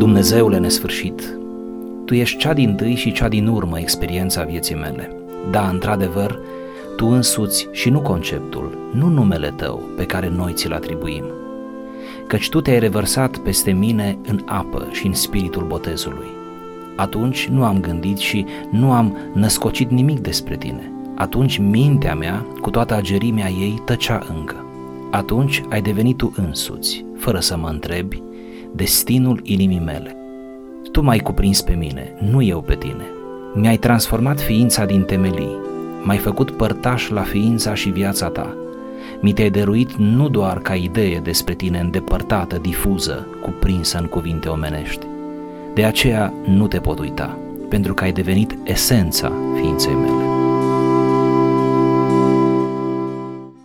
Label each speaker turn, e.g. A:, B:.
A: Dumnezeule nesfârșit, Tu ești cea dintâi și cea din urmă experiența vieții mele. Da, într-adevăr, Tu însuți și nu conceptul, nu numele Tău pe care noi ți-l atribuim. Căci Tu te-ai revărsat peste mine în apă și în spiritul botezului. Atunci nu am gândit și nu am născocit nimic despre Tine. Atunci mintea mea, cu toată agerimea ei, tăcea încă. Atunci ai devenit Tu însuți, fără să mă întrebi, destinul inimii mele. Tu m-ai cuprins pe mine, nu eu pe Tine. Mi-ai transformat ființa din temelii, m-ai făcut părtaș la ființa și viața Ta. Mi te-ai dăruit nu doar ca idee despre Tine îndepărtată, difuză, cuprinsă în cuvinte omenești. De aceea nu te pot uita, pentru că ai devenit esența ființei mele.